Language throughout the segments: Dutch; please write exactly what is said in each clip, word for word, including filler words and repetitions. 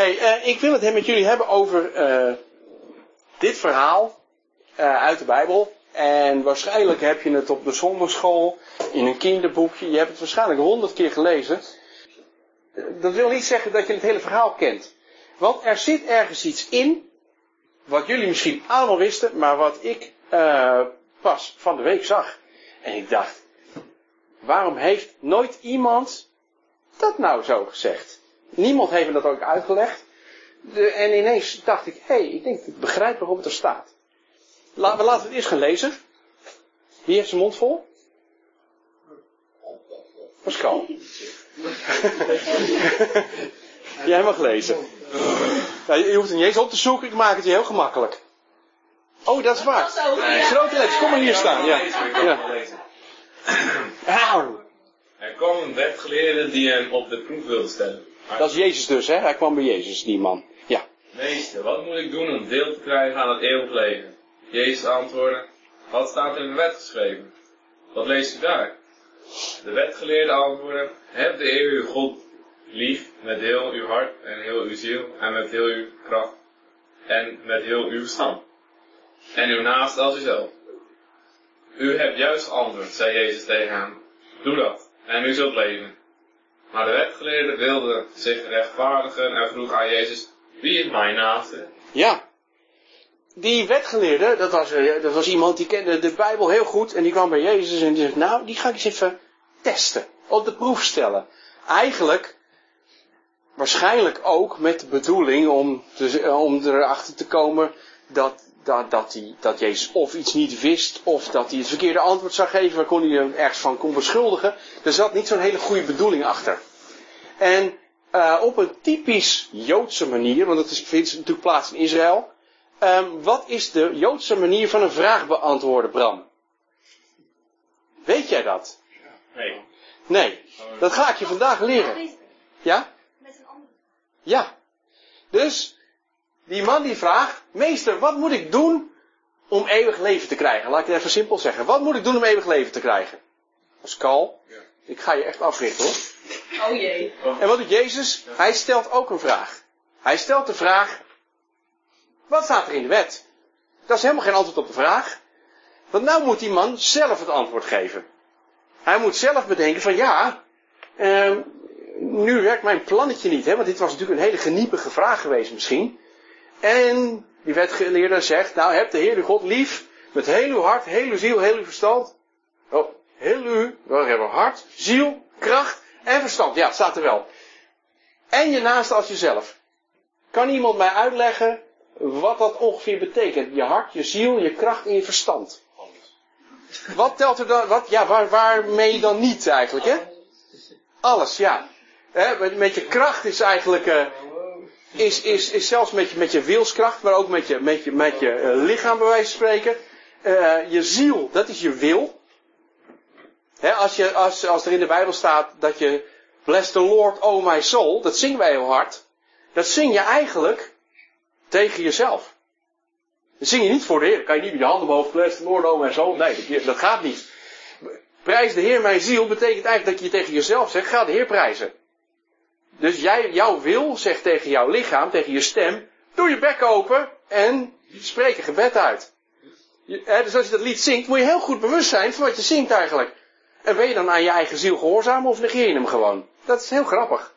Hey, uh, ik wil het met jullie hebben over uh, dit verhaal uh, uit de Bijbel. En waarschijnlijk heb je het op de zondagschool, in een kinderboekje. Je hebt het waarschijnlijk honderd keer gelezen. Uh, dat wil niet zeggen dat je het hele verhaal kent. Want er zit ergens iets in, wat jullie misschien allemaal wisten, maar wat ik uh, pas van de week zag. En ik dacht, waarom heeft nooit iemand dat nou zo gezegd? Niemand heeft me dat ook uitgelegd. De, en ineens dacht ik, hé, hey, ik denk, ik begrijp waarom het er staat. La, we laten het eerst gaan lezen. Wie heeft zijn mond vol? Pascal. Jij mag lezen. Ja, je hoeft het niet eens op te zoeken, ik maak het je heel gemakkelijk. Oh, dat is waar. Nee. Grote letters, kom maar hier staan. Ja. Ja. Er kwam een wetgeleerde die hem op de proef wilde stellen. Maar dat is Jezus dus, hè? Hij kwam bij Jezus, die man. Ja. Meester, wat moet ik doen om deel te krijgen aan het eeuwig leven? Jezus antwoordde, wat staat er in de wet geschreven? Wat leest u daar? De wetgeleerde antwoordde, heb de Heer uw God lief met heel uw hart en heel uw ziel en met heel uw kracht en met heel uw verstand. En uw naaste als uzelf. U hebt juist geantwoord, zei Jezus tegen hem. Doe dat, en u zult leven. Maar de wetgeleerde wilde zich rechtvaardigen en vroeg aan Jezus, wie is mijn naaste? Ja. Die wetgeleerde, dat was, dat was iemand die kende de Bijbel heel goed. En die kwam bij Jezus en die zegt, nou, die ga ik eens even testen. Op de proef stellen. Eigenlijk, waarschijnlijk ook met de bedoeling om, te, om erachter te komen dat, dat, dat, die, dat Jezus of iets niet wist. Of dat hij het verkeerde antwoord zou geven waar kon hij hem ergens van kon beschuldigen. Er zat niet zo'n hele goede bedoeling achter. En uh, op een typisch Joodse manier, want dat is, vindt natuurlijk plaats in Israël. Um, wat is de Joodse manier van een vraag beantwoorden, Bram? Weet jij dat? Nee. Nee, dat ga ik je vandaag leren. Ja? Met een andere. Ja. Dus, die man die vraagt, meester, wat moet ik doen om eeuwig leven te krijgen? Laat ik het even simpel zeggen. Wat moet ik doen om eeuwig leven te krijgen? Pascal, ja. Ik ga je echt africhten hoor. Oh jee. En wat doet Jezus? Hij stelt ook een vraag. Hij stelt de vraag, wat staat er in de wet? Dat is helemaal geen antwoord op de vraag. Want nou moet die man zelf het antwoord geven. Hij moet zelf bedenken van ja, uh, nu werkt mijn plannetje niet. Hè, want dit was natuurlijk een hele geniepige vraag geweest misschien. En die wetgeleerde zegt, nou heb de Heer de God lief. Met heel uw hart, heel uw ziel, heel uw verstand. Oh, heel uw, we hebben hart, ziel, kracht en verstand. Ja, het staat er wel. En je naaste als jezelf. Kan iemand mij uitleggen wat dat ongeveer betekent? Je hart, je ziel, je kracht en je verstand. Wat telt er dan, wat, ja, waar, waarmee dan niet eigenlijk, hè? Alles, ja. He, met, met je kracht is eigenlijk, uh, is, is, is zelfs met je, met je wilskracht, maar ook met je, met je, met je uh, lichaam bij wijze van spreken. Uh, je ziel, dat is je wil. He, als, je, als, als er in de Bijbel staat dat je, bless the Lord, oh my soul, dat zingen wij heel hard. Dat zing je eigenlijk tegen jezelf. Dat zing je niet voor de Heer. Dan kan je niet met je handen omhoog, bless the Lord, oh my soul. Nee, dat gaat niet. Prijs de Heer mijn ziel betekent eigenlijk dat je tegen jezelf zegt, ga de Heer prijzen. Dus jij, jouw wil zegt tegen jouw lichaam, tegen je stem, doe je bek open en spreek een gebed uit. Je, hè, dus als je dat lied zingt, moet je heel goed bewust zijn van wat je zingt eigenlijk. En ben je dan aan je eigen ziel gehoorzaam of negeer je hem gewoon? Dat is heel grappig.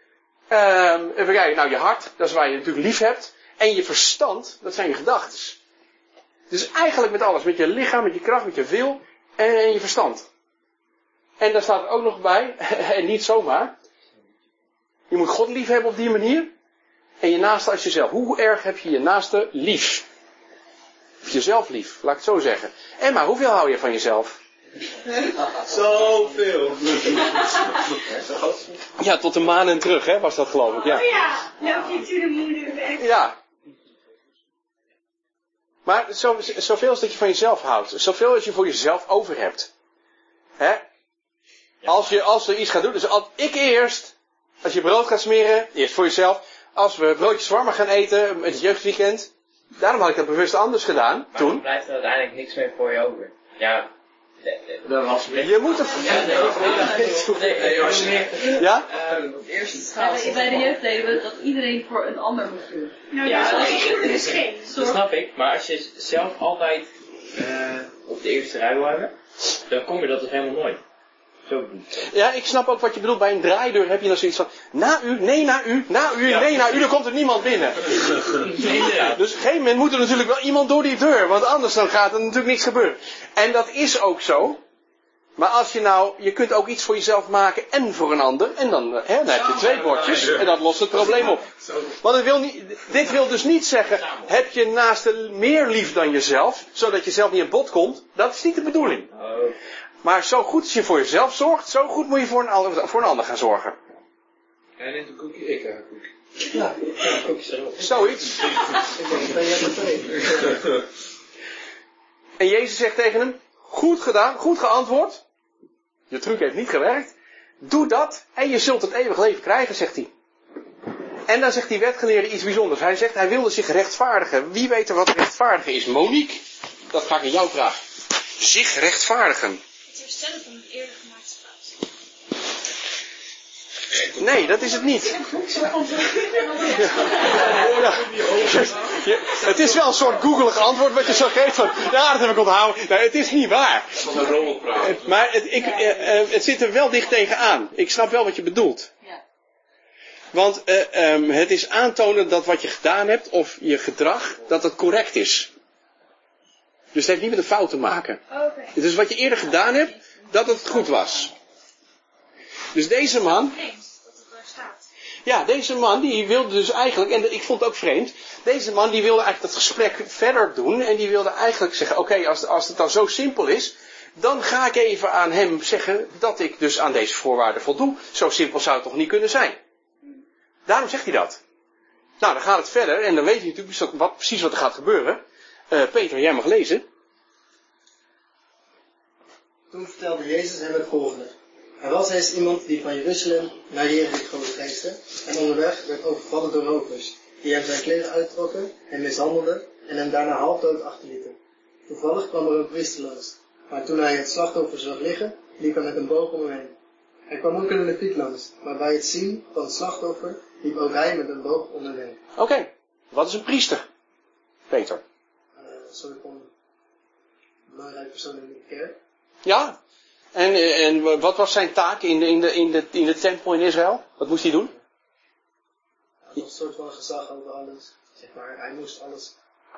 Um, even kijken, nou je hart, dat is waar je natuurlijk lief hebt. En je verstand, dat zijn je gedachten. Dus eigenlijk met alles, met je lichaam, met je kracht, met je wil en je verstand. En daar staat er ook nog bij, en niet zomaar. Je moet God lief hebben op die manier. En je naaste als jezelf. Hoe erg heb je je naaste lief? Of jezelf lief, laat ik het zo zeggen. En maar hoeveel hou je van jezelf? Zoveel. Ja, tot de maan en terug, hè, was dat geloof ik. Ja. Oh ja, love you to the moon and back. Ja. Maar zo, zoveel als dat je van jezelf houdt. Zoveel als je voor jezelf over hebt. Hè? Als je, als er iets gaat doen. Dus als ik eerst. Als je brood gaat smeren. Eerst voor jezelf. Als we broodjes shawarma gaan eten. Met het jeugdweekend. Daarom had ik dat bewust anders gedaan. Maar toen. dan blijft er uiteindelijk niks meer voor je over. Ja, Dat was meer. Je moet het... Ja, nee, nee, nee, als je... Ja? Uh, op eerste Ja, schaal... bij- bij de jeugd deden we dat iedereen voor een ander moest doen. Nou, Ja, dat dat is is- ook dus geen. Dat snap ik, maar als je zelf altijd uh, op de eerste rij wil hebben, dan kom je dat dus helemaal nooit. Zo bedoel ik. Ja, ik snap ook wat je bedoelt. Bij een draaideur heb je dan zoiets van... Na u, nee, na u, na u, nee, na u. Dan komt er niemand binnen. Inderdaad. Dus op een gegeven moment moet er natuurlijk wel iemand door die deur. Want anders dan gaat er natuurlijk niks gebeuren. En dat is ook zo. Maar als je nou... Je kunt ook iets voor jezelf maken en voor een ander. En dan, hè, dan heb je twee bordjes. En dat lost het probleem op. Want het wil niet, dit wil dus niet zeggen... Heb je naaste meer lief dan jezelf. Zodat je zelf niet in bod komt. Dat is niet de bedoeling. Maar zo goed als je voor jezelf zorgt, zo goed moet je voor een ander, voor een ander gaan zorgen. Hij neemt een koekje, ik heb een koekje. Ja, ja, koekjes erop. Zoiets. En Jezus zegt tegen hem, goed gedaan, goed geantwoord. Je truc heeft niet gewerkt. Doe dat en je zult het eeuwig leven krijgen, zegt hij. En dan zegt die wetgeleerde iets bijzonders. Hij zegt, hij wilde zich rechtvaardigen. Wie weet er wat rechtvaardigen is? Monique, dat ga ik aan jou vragen. Zich rechtvaardigen. Het herstellen van het eerder gemaakte fout. Nee, dat is het niet. Ja. Ja. Het is wel een soort googelig antwoord wat je zo geeft van, ja, dat heb ik onthouden. Nee, het is niet waar. Van een rommelpraat. Maar het, ik, eh, eh, het zit er wel dicht tegenaan. Ik snap wel wat je bedoelt. Ja. Want eh, um, het is aantonen dat wat je gedaan hebt, of je gedrag, dat het correct is. Dus het heeft niet met een fout te maken. Oké. Dus wat je eerder gedaan hebt, dat het goed was. Dus deze man... Eens dat het daar staat. Ja, deze man die wilde dus eigenlijk, en ik vond het ook vreemd, deze man die wilde eigenlijk dat gesprek verder doen en die wilde eigenlijk zeggen, oké, okay, als, als het dan zo simpel is, dan ga ik even aan hem zeggen dat ik dus aan deze voorwaarden voldoe. Zo simpel zou het toch niet kunnen zijn. Daarom zegt hij dat. Nou, dan gaat het verder en dan weet je natuurlijk wat, precies wat er gaat gebeuren. Uh, Peter, jij mag lezen. Toen vertelde Jezus hem het volgende. Er was eens iemand die van Jeruzalem naar Jericho reisde en onderweg werd overvallen door rovers, die hem zijn kleren uittrokken, hem mishandelden en hem daarna halfdood achterlieten. Toevallig kwam er een priester langs, maar toen hij het slachtoffer zag liggen, liep hij met een boog om hem heen. Er kwam ook een leviet langs, maar bij het zien van het slachtoffer liep ook hij met een boog om hem heen. Oké, okay. Wat is een priester? Peter. Uh, een soort van belangrijk persoon in de kerk. Ja. En, en wat was zijn taak in de, in, de, in, de, in de tempel in Israël? Wat moest hij doen? Hij had een soort van gezag over alles. Zeg maar, hij moest alles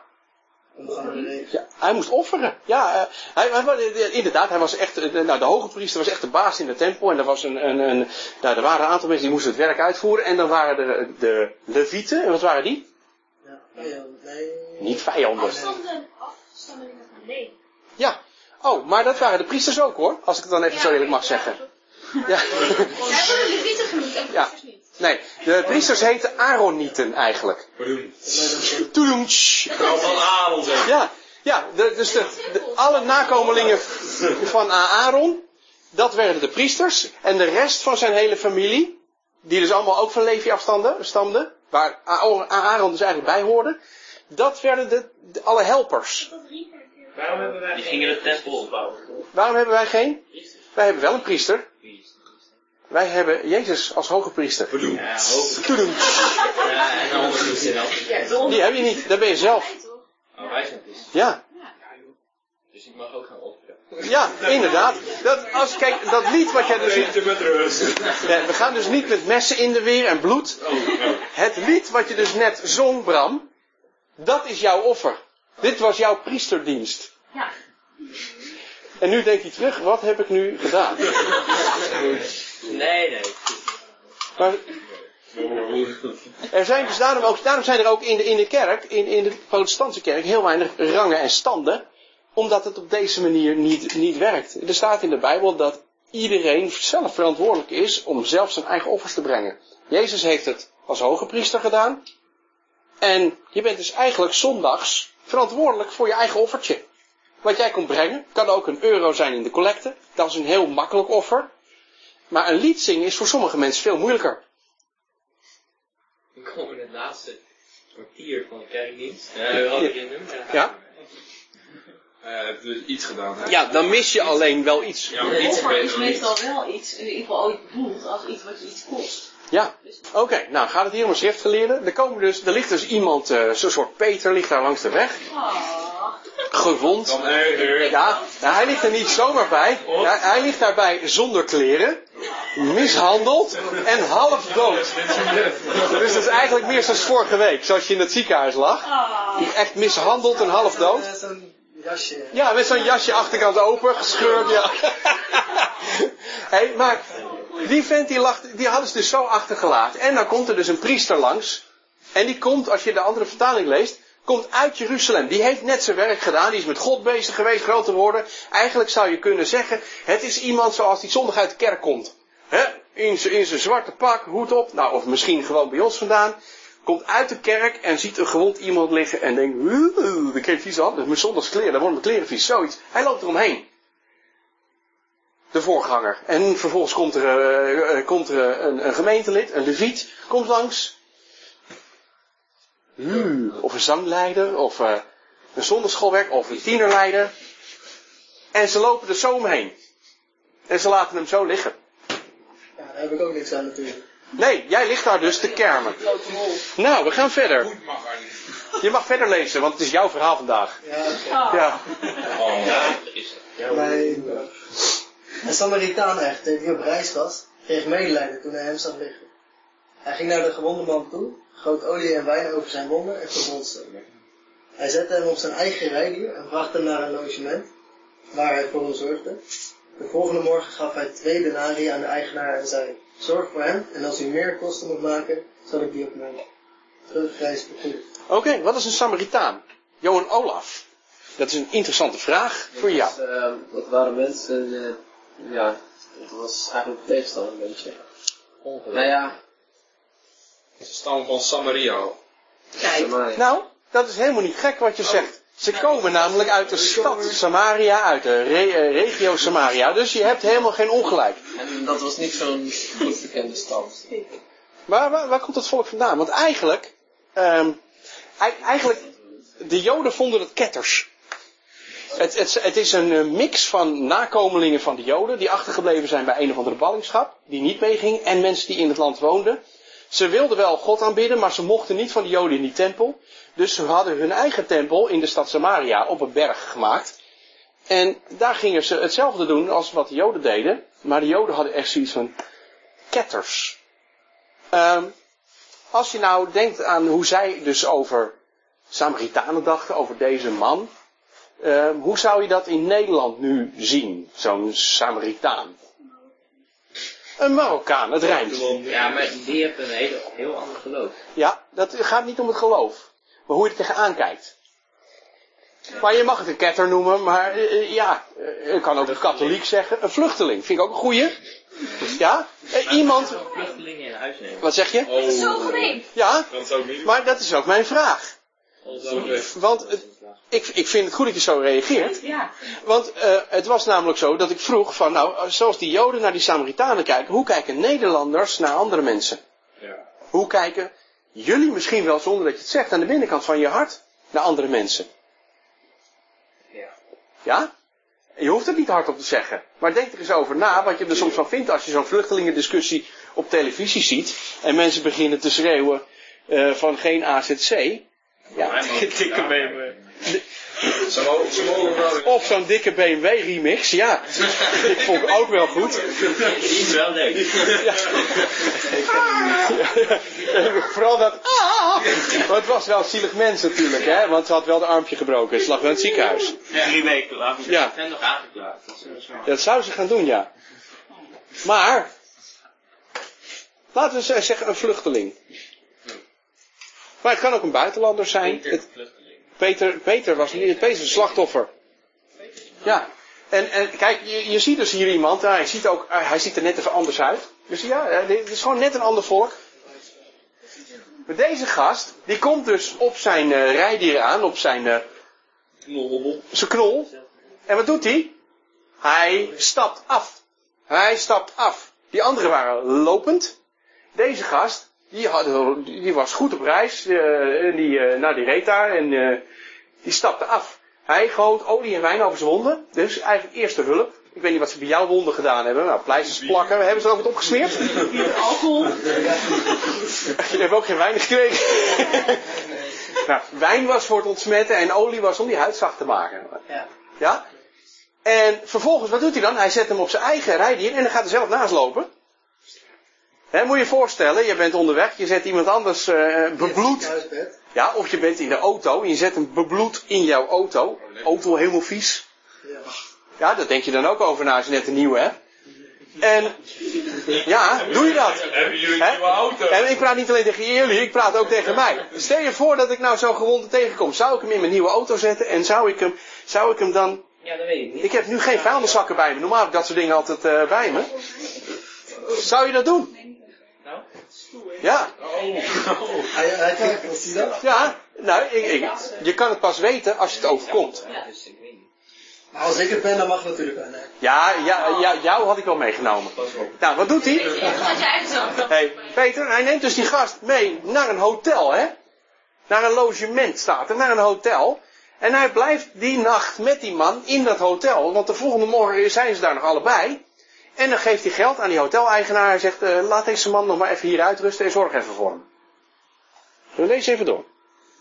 ondergaan. Ja, hij moest offeren. Ja, uh, hij, hij, inderdaad, hij was echt, uh, nou, de hoge priester was echt de baas in de tempel. En er, was een, een, een, nou, er waren een aantal mensen die moesten het werk uitvoeren. En dan waren er de, de levieten. En wat waren die? Ja, vijanden. Nee. Niet vijanden. Afstanden, afstammelingen van Levi. Ja. Oh, maar dat waren de priesters ook hoor. Als ik het dan even Ja, zo eerlijk mag zeggen. Ja. Zij worden levieten genoemd en Ja. priesters niet. Nee, de priesters heten Aaronieten eigenlijk. Toedoem. Vrouw van Aaron zeg. Ja, ja de, dus de, de, alle nakomelingen van Aaron, dat werden de priesters. En de rest van zijn hele familie, die dus allemaal ook van Levi afstamden, stamden, waar Aaron dus eigenlijk bij hoorde, dat werden de, de, alle helpers. Waarom hebben wij... Die gingen de tempel opbouwen. Waarom hebben wij geen? Priesters. Wij hebben wel een priester. Wie is de priester? Wij hebben Jezus als hoge priester. Ja, hoog. Toedoem. Ja, en dan andere priester dan. Die heb je niet, dat ben je zelf. Oh, wij zijn priesters. Ja. Dus ik mag ook gaan offeren. Ja, inderdaad. Dat, als, kijk, dat lied wat jij dus... Eentje met rust. Nee, we gaan dus niet met messen in de weer en bloed. Het lied wat je dus net zong, Bram, dat is jouw offer. Dit was jouw priesterdienst. Ja. En nu denk je terug, wat heb ik nu gedaan? Nee, nee. Maar er zijn dus daarom, ook, daarom zijn er ook in de, in de kerk, in, in de protestantse kerk, heel weinig rangen en standen. Omdat het op deze manier niet, niet werkt. Er staat in de Bijbel dat iedereen zelf verantwoordelijk is om zelf zijn eigen offers te brengen. Jezus heeft het als hoge priester gedaan. En je bent dus eigenlijk zondags verantwoordelijk voor je eigen offertje. Wat jij komt brengen, kan ook een euro zijn in de collecte. Dat is een heel makkelijk offer. Maar een lied zingen is voor sommige mensen veel moeilijker. We komen in het laatste kwartier van de kerkdienst. Ja, we hadden in hem. Ja? Uh, heb je dus iets gedaan, hè? Ja, dan mis je alleen wel iets. Ja, maar Een iets offer is beter dan niets. meestal wel iets, in ieder geval ooit bedoeld, als iets wat je iets kost. Ja, oké. Okay, nou gaat het hier om een schriftgeleerde. Er, komen dus, er ligt dus iemand, uh, zo'n soort Peter, ligt daar langs de weg. Ah. Gewond. Dan erger. Ja, nou, hij ligt er niet zomaar bij. Ja, hij ligt daarbij zonder kleren. Mishandeld en half dood. Dus dat is eigenlijk meer zoals vorige week, zoals je in het ziekenhuis lag. Echt mishandeld en half dood. Uh, zo'n jasje. Ja, met zo'n jasje achterkant open, gescheurd, ja. Hey, maar die vent die, lag, die hadden ze dus zo achtergelaten. En dan komt er dus een priester langs. En die komt, als je de andere vertaling leest, komt uit Jeruzalem. Die heeft net zijn werk gedaan. Die is met God bezig geweest, groot te worden. Eigenlijk zou je kunnen zeggen, het is iemand zoals die zondag uit de kerk komt. He? In zijn zwarte pak, hoed op. Nou, of misschien gewoon bij ons vandaan. Komt uit de kerk en ziet een gewond iemand liggen en denkt, dan kreeg vies aan. Dat is mijn zondagskleren, dan worden mijn kleren vies. Zoiets. Hij loopt eromheen. De voorganger. En vervolgens komt er, uh, komt er een, een gemeentelid, een leviet, komt langs. Uh, of een zangleider, of uh, een zondagschoolwerk, of een tienerleider. En ze lopen er zo omheen. En ze laten hem zo liggen. Ja, daar heb ik ook niks aan natuurlijk. Nee, jij ligt daar dus te kermen. Nou, we gaan verder. Goed mag er niet. Je mag verder lezen, want het is jouw verhaal vandaag. Ja, Ja. Oh, Ja, is het. bij een Samaritaan echter, die op reis was, kreeg medelijden toen hij hem zag liggen. Hij ging naar de gewonde man toe, goot olie en wijn over zijn wonden en verbond ze. Hij zette hem op zijn eigen rijdier en bracht hem naar een logement, waar hij voor hem zorgde. De volgende morgen gaf hij twee denarii aan de eigenaar en zei, zorg voor hem en als u meer kosten moet maken, zal ik die op mijn terugreis vergoeden. Oké, okay, wat is een Samaritaan? Johan Olaf. Dat is een interessante vraag voor jou. Dus, uh, dat waren mensen, uh, ja, dat was eigenlijk tegenstander een beetje. Ongeluk. Nou ja, Ze stammen van Samaria. Kijk, Samaria. Nou, dat is helemaal niet gek wat je zegt. Ze komen namelijk uit de stad Samaria, uit de re- regio Samaria. Dus je hebt helemaal geen ongelijk. En dat was niet zo'n goed bekende stad. Maar waar, waar komt dat volk vandaan? Want eigenlijk, um, eigenlijk, de Joden vonden het ketters. Het, het, het is een mix van nakomelingen van de Joden, die achtergebleven zijn bij een of andere ballingschap, die niet meeging, en mensen die in het land woonden. Ze wilden wel God aanbidden, maar ze mochten niet van de Joden in die tempel. Dus ze hadden hun eigen tempel in de stad Samaria op een berg gemaakt. En daar gingen ze hetzelfde doen als wat de Joden deden. Maar de Joden hadden echt zoiets van ketters. Um, als je nou denkt aan hoe zij dus over Samaritanen dachten, over deze man. Um, hoe zou je dat in Nederland nu zien, zo'n Samaritaan? Een Marokkaan, het rijmt. Ja, maar die heeft een heel, heel ander geloof. Ja, dat gaat niet om het geloof. Maar hoe je er tegenaan kijkt. Maar je mag het een ketter noemen, maar uh, ja, uh, je kan ook een katholiek zeggen. Een vluchteling, vind ik ook een goeie. Ja, uh, iemand... Vluchtelingen in huis nemen. Wat zeg je? Dat is zo gemeen. Ja, Dat is ook niet. maar dat is ook mijn vraag. Alsof Want het, ik, ik vind het goed dat je zo reageert. ja. Want uh, het was namelijk zo dat ik vroeg van, nou, zoals die Joden naar die Samaritanen kijken, hoe kijken Nederlanders naar andere mensen? Ja. Hoe kijken jullie misschien wel, zonder dat je het zegt, aan de binnenkant van je hart, naar andere mensen? Ja. Ja? Je hoeft het niet hardop te zeggen. Maar denk er eens over na, wat je er soms van vindt als je zo'n vluchtelingendiscussie op televisie ziet, en mensen beginnen te schreeuwen uh, van geen A Z C. Ja, dikke B M W. Ze mogen, ze mogen wel. Of zo'n dikke B M W remix, ja. Ik vond het ook wel goed. Die is wel leuk. Ja. Ja. Vooral dat. Ah! Maar het was wel een zielig mens natuurlijk, hè? Want ze had wel de armpje gebroken. Ze lag wel in het ziekenhuis. Ja, drie weken lang. Ja. Ik ben nog aangeklaagd. Dat is wel zo. Dat zou ze gaan doen, ja. Maar. Laten we zeggen een vluchteling. Maar het kan ook een buitenlander zijn. Het, Peter, Peter was niet, Peter is een slachtoffer. Ja. En, en kijk, je, je ziet dus hier iemand, hij ziet, ook, hij ziet er net even anders uit. Dus ja, het is gewoon net een ander volk. Maar deze gast, die komt dus op zijn uh, rijdier aan, op zijn, uh, zijn knol. En wat doet hij? Hij stapt af. Hij stapt af. Die anderen waren lopend. Deze gast, die, had, die was goed op reis. Uh, die, uh, nou, die reed daar en uh, die stapte af. Hij gooit olie en wijn over zijn wonden. Dus eigenlijk eerste hulp. Ik weet niet wat ze bij jouw wonden gedaan hebben. Nou, pleisters plakken. Hebben ze er ook wat opgesmeerd? Alcohol. Je hebt ook geen wijn gekregen. Nou, wijn was voor het ontsmetten en olie was om die huid zacht te maken. Ja. Ja? En vervolgens, wat doet hij dan? Hij zet hem op zijn eigen rijdier en dan gaat hij zelf naast lopen. He, moet je je voorstellen, je bent onderweg, je zet iemand anders uh, bebloed. Ja, of je bent in de auto en je zet hem bebloed in jouw auto. Auto helemaal vies. Ja, daar denk je dan ook over na als je net een nieuwe hebt. En ja, doe je dat? Hebben jullie een He? nieuwe auto? En ik praat niet alleen tegen jullie, ik praat ook tegen mij. Stel je voor dat ik nou zo'n gewonde tegenkom. Zou ik hem in mijn nieuwe auto zetten en zou ik hem, zou ik hem dan... Ja, dat weet ik niet. Ik heb nu geen vuilniszakken bij me. Normaal heb ik dat soort dingen altijd uh, bij me. Zou je dat doen? Nou? Ja. Hij, hij kijkt, wat zie je dat? Ja, nou, ik, ik, je kan het pas weten als je het overkomt. Ja, dus ik weet niet. Maar als ik het ben, dan mag het natuurlijk wel. Nee. Ja, ja, ja, jou had ik wel meegenomen. Nou, wat doet hij? Gaat je eigen zo. Hey, Peter, hij neemt dus die gast mee naar een hotel, hè? Naar een logement staat er, naar een hotel. En hij blijft die nacht met die man in dat hotel. Want de volgende morgen zijn ze daar nog allebei. En dan geeft hij geld aan die hoteleigenaar. Hij zegt, uh, laat deze man nog maar even hier uitrusten en zorg even voor hem. We lezen even door.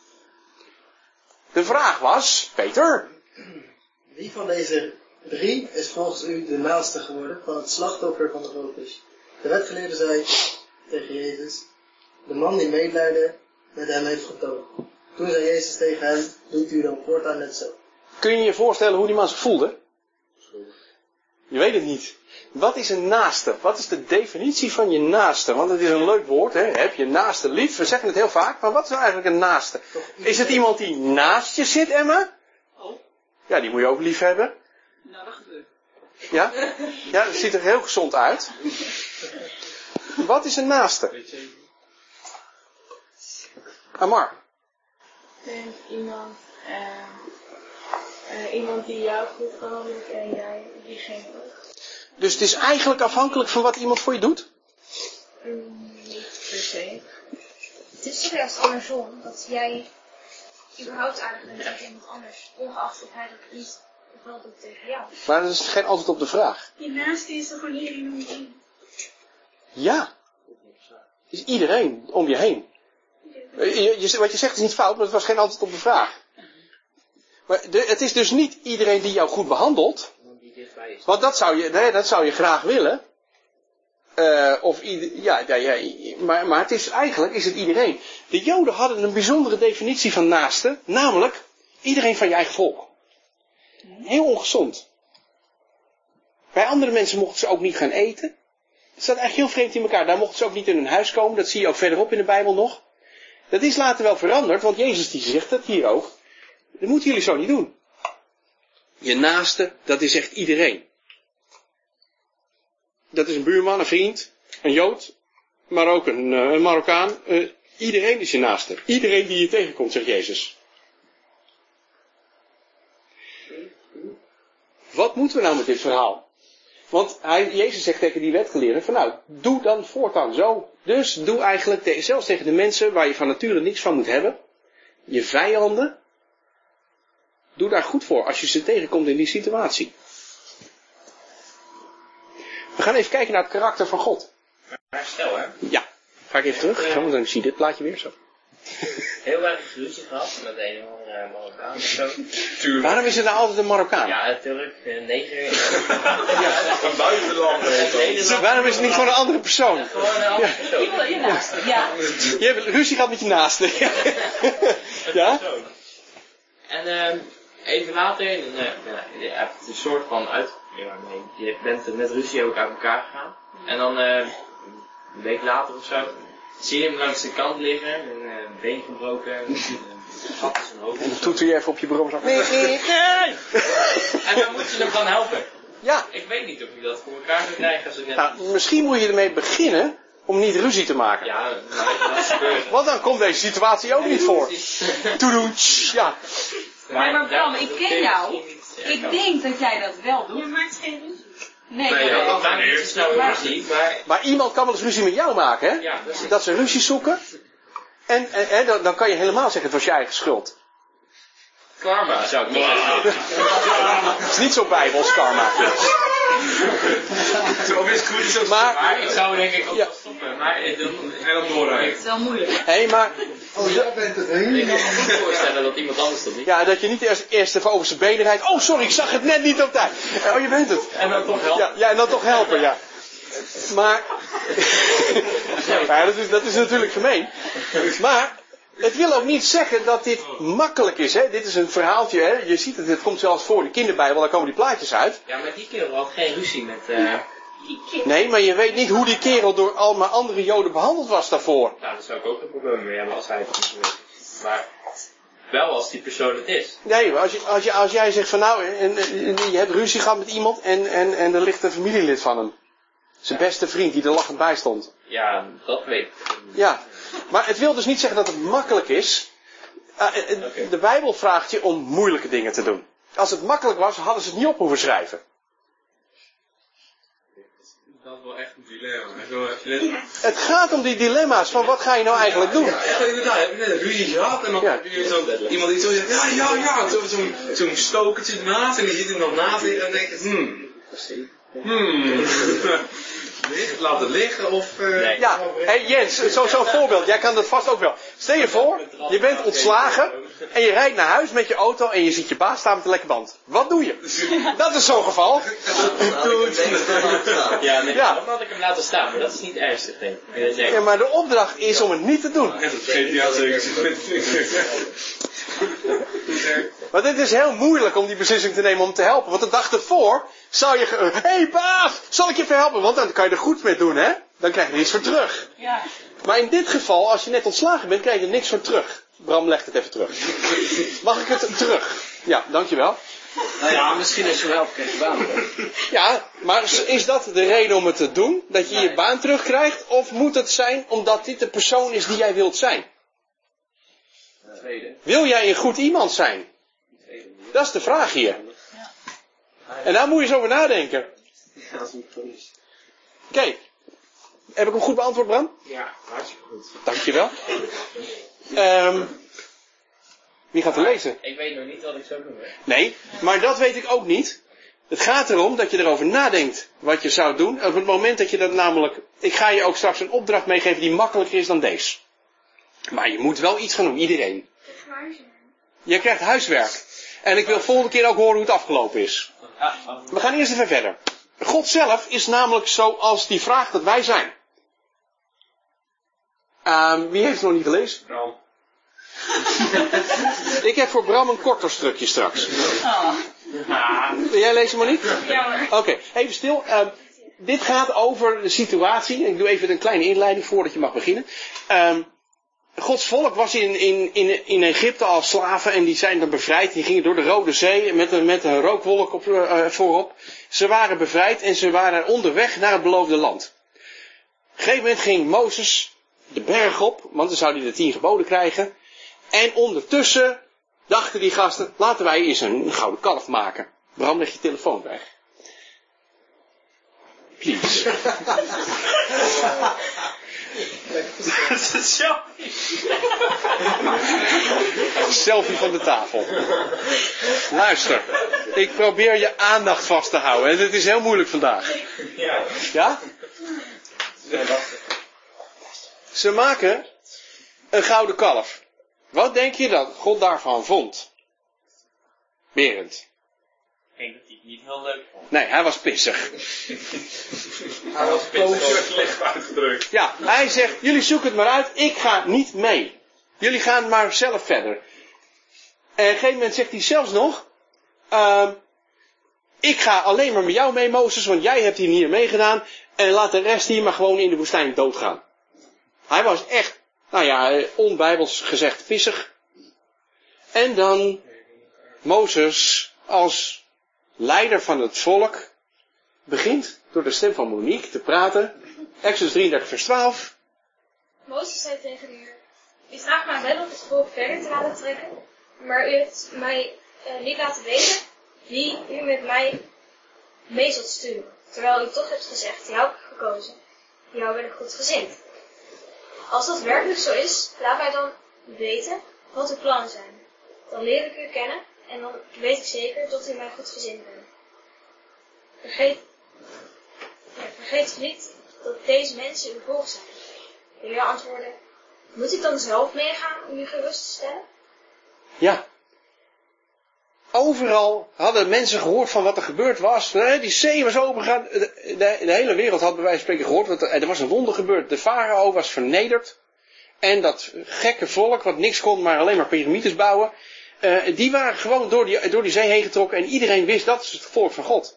De vraag was, Peter. Wie van deze drie is volgens u de naaste geworden van het slachtoffer van de rovers? De wetgeleerde zei tegen Jezus, de man die medelijden met hem heeft getoond. Toen zei Jezus tegen hem, doet u dan voortaan net zo. Kun je je voorstellen hoe die man zich voelde? Je weet het niet. Wat is een naaste? Wat is de definitie van je naaste? Want het is een leuk woord, hè? Heb je naaste lief? We zeggen het heel vaak, maar wat is nou eigenlijk een naaste? Is het iemand die naast je zit, Emma? Ja, die moet je ook lief hebben. Nou, dat gebeurt. Ja? Ja, dat ziet er heel gezond uit. Wat is een naaste? Amar. Ik denk iemand, uh, uh, iemand die jou goed behandelt en jij diegene ook. Dus het is eigenlijk afhankelijk van wat iemand voor je doet? Mm, niet per se. Het is toch juist andersom, dat jij überhaupt aardig bent tegen iemand anders, ongeacht of hij dat niet of wel doet tegen jou. Maar dat is geen antwoord op de vraag. Je naaste is toch gewoon iedereen om je heen? Ja. Het is iedereen om je heen. Je, je, wat je zegt is niet fout, maar het was geen antwoord op de vraag. Maar de, het is dus niet iedereen die jou goed behandelt. Want dat zou je, nee, dat zou je graag willen. Uh, of ieder, ja, ja, ja, maar, maar het is eigenlijk is het iedereen. De Joden hadden een bijzondere definitie van naaste, namelijk iedereen van je eigen volk. Heel ongezond. Bij andere mensen mochten ze ook niet gaan eten. Het staat eigenlijk heel vreemd in elkaar. Daar mochten ze ook niet in hun huis komen. Dat zie je ook verderop in de Bijbel nog. Dat is later wel veranderd, want Jezus die zegt dat hier ook. Dat moeten jullie zo niet doen. Je naaste, dat is echt iedereen. Dat is een buurman, een vriend, een Jood, maar ook een, uh, een Marokkaan. Uh, iedereen is je naaste. Iedereen die je tegenkomt, zegt Jezus. Wat moeten we nou met dit verhaal? Want hij, Jezus zegt tegen die wetgeleerden van nou, doe dan voortaan zo. Dus doe eigenlijk, tegen, zelfs tegen de mensen waar je van nature niks van moet hebben, je vijanden, doe daar goed voor als je ze tegenkomt in die situatie. We gaan even kijken naar het karakter van God. Maar stel hè. Ja, ga ik even terug, want dan zie je dit plaatje weer zo. Heel erg ruzie gehad met een of andere Marokkaan of zo. Waarom is het nou altijd een Marokkaan? Ja, Turk, neger. Een buitenlander. Waarom is het niet gewoon een andere persoon? Gewoon een andere persoon. Je wil je naaste, ja. Je hebt ruzie gehad met je naaste. Ja? En uh, even later, dan, uh, ja, je hebt het een soort van uit... Ja, nee, je bent met ruzie ook uit elkaar gegaan. En dan uh, een week later of zo, zie je hem langs de kant liggen, een uh, been gebroken, een gat in zijn hoofd. En dan toeter je even op je bureau. Nee, nee, nee. En dan moet je hem dan helpen. Ja. Ik weet niet of je dat voor elkaar zou krijgen als ik net... Nou, misschien moet je ermee beginnen om niet ruzie te maken. Ja, dat is gebeurd. Want dan komt deze situatie ook niet voor. Toedoen, ja. Nee, maar Bram, ik ken jou. Ik denk dat jij dat wel Je doet. maakt geen ruzie. Nee, Nee, nee, ja, dat nee. maakt niet zo snel ruzie, maar... Maar iemand kan wel eens ruzie met jou maken, hè? Ja, dat is... Dat ze ruzie zoeken. En, en, en dan, dan kan je helemaal zeggen, het was je eigen schuld. Karma zou ik niet zeggen. Het is niet zo bijbels, karma. Zo is het goed, is ook Maar, Maar ik zou denk ik ook Ja. wel stoppen. Maar eh, dan, en dan doorrijden. Het is wel moeilijk. hé, maar, Oh, jij bent het, hè? ik kan me goed voorstellen dat iemand anders dat niet. ja, dat je niet eerst, eerst even over zijn benen rijdt. Oh, sorry, ik zag het net niet op tijd. Oh, je bent het. En dan toch helpen. Ja, ja, en dan toch helpen, ja. Maar, ja, dat is, dat is natuurlijk gemeen. Maar, het wil ook niet zeggen dat dit makkelijk is, hè. Dit is een verhaaltje, hè. Je ziet het, het komt zelfs voor de kinderbijbel, daar komen die plaatjes uit. Ja, maar die kerel had geen ruzie met... eh Nee, maar je weet niet hoe die kerel door allemaal andere joden behandeld was daarvoor. Nou, daar zou ik ook een probleem mee hebben als hij het niet weet. Maar wel als die persoon het is. Nee, maar als, je, als, je, als jij zegt van nou, en, en, je hebt ruzie gehad met iemand en, en, en er ligt een familielid van hem. Zijn beste vriend die er lachend bij stond. Ja, dat weet ik. Ja, maar het wil dus niet zeggen dat het makkelijk is. Uh, uh, de Bijbel vraagt je om moeilijke dingen te doen. Als het makkelijk was, hadden ze het niet op hoeven schrijven. Dat is wel echt een dilemma. Zo even net... Het gaat om die dilemma's van wat ga je nou eigenlijk doen. Ja, ja, inderdaad. Heb je net een ruzie gehad en dan Ja. heb je zo, iemand die zo zegt, ja, ja, ja. Zo'n zo, zo'n stokertje ernaast en die zit er nog naast en dan denk je, hmm. Hmm. Laat het liggen of... Uh, Nee. Ja, hey Jens, zo'n zo voorbeeld. Jij kan dat vast ook wel. Stel je voor, je bent ontslagen en je rijdt naar huis met je auto en je ziet je baas staan met een lekke band. Wat doe je? Dat is zo'n geval. Ja, nee, Ja. dan had ik hem laten staan, maar dat is niet ernstig, denk ik. Ik denk, Ja, maar de opdracht is om het niet te doen. Net op G T A zeker. Want het is heel moeilijk om die beslissing te nemen om te helpen. Want de dag ervoor zou je... Hé hey baas, zal ik je even helpen? Want dan kan je er goed mee doen, hè? Dan krijg je er iets voor terug. Ja. Maar in dit geval, als je net ontslagen bent, krijg je er niks voor terug. Bram legt het even terug. Mag ik het terug? Ja, dankjewel. Nou ja, misschien als je hem helpt, krijg je baan. Ja, maar is dat de reden om het te doen? Dat je je baan terugkrijgt? Of moet het zijn omdat dit de persoon is die jij wilt zijn? Tweede. Wil jij een goed iemand zijn? Dat is de vraag hier. En daar moet je eens over nadenken. Ja, dat is niet goed. Oké. Okay. Heb ik hem goed beantwoord, Bram? ja, hartstikke goed. Dankjewel. Um, wie gaat er lezen? Ik weet nog niet wat ik zou doen, hè. Nee, maar dat weet ik ook niet. Het gaat erom dat je erover nadenkt wat je zou doen. Op het moment dat je dat namelijk... Ik ga je ook straks een opdracht meegeven die makkelijker is dan deze. Maar je moet wel iets gaan doen, iedereen. Je krijgt huiswerk. En ik wil volgende keer ook horen hoe het afgelopen is. We gaan eerst even verder. God zelf is namelijk zoals die vraagt dat wij zijn. Um, wie heeft het nog niet gelezen? Bram. Ik heb voor Bram een korter stukje straks. Oh. Wil jij lezen maar niet? Ja hoor. Oké, okay, even stil. Uh, dit gaat over de situatie. Ik doe even een kleine inleiding voordat je mag beginnen. Um, Gods volk was in, in, in, in Egypte als slaven en die zijn dan bevrijd. Die gingen door de Rode Zee met een, met een rookwolk op, uh, voorop. Ze waren bevrijd en ze waren onderweg naar het beloofde land. Op een gegeven moment ging Mozes de berg op, want dan zou hij de tien geboden krijgen. En ondertussen dachten die gasten, laten wij eens een gouden kalf maken. Bram, leg je telefoon weg. Please. Dat is zo. Selfie van de tafel. Luister, ik probeer je aandacht vast te houden. En het is heel moeilijk vandaag. Ja. Ja? Ze maken een gouden kalf. Wat denk je dat God daarvan vond? Berend. Ik denk dat hij het niet heel leuk vond. Nee, hij was pissig. Hij was pissig slecht uitgedrukt. Ja, hij zegt, jullie zoeken het maar uit, ik ga niet mee. Jullie gaan maar zelf verder. En op een gegeven moment zegt hij zelfs nog, uh, ik ga alleen maar met jou mee, Mozes, want jij hebt hier meegedaan. En laat de rest hier maar gewoon in de woestijn doodgaan. Hij was echt, nou ja, onbijbels gezegd pissig. En dan Mozes als leider van het volk begint door de stem van Monique te praten. Exodus drieëndertig vers twaalf. Mozes zei tegen de Heer, u vraagt mij wel om het volk verder te laten trekken, maar u hebt mij uh, niet laten weten wie u met mij mee zult sturen. Terwijl u toch hebt gezegd, jou heb ik gekozen, jou ben ik goed gezind. Als dat werkelijk zo is, laat mij dan weten wat uw plannen zijn. Dan leer ik u kennen en dan weet ik zeker dat u mij goed gezind bent. Vergeet, ja, vergeet niet dat deze mensen uw volk zijn. Jullie antwoorden, moet ik dan zelf meegaan om u gerust te stellen? Ja. Overal hadden mensen gehoord van wat er gebeurd was. Die zee was opengegaan. De, de, de hele wereld had bij wijze van spreken gehoord. Want er was een wonder gebeurd. De farao was vernederd. En dat gekke volk, wat niks kon, maar alleen maar piramides bouwen. Uh, die waren gewoon door die, door die zee heen getrokken. En iedereen wist, dat is het volk van God.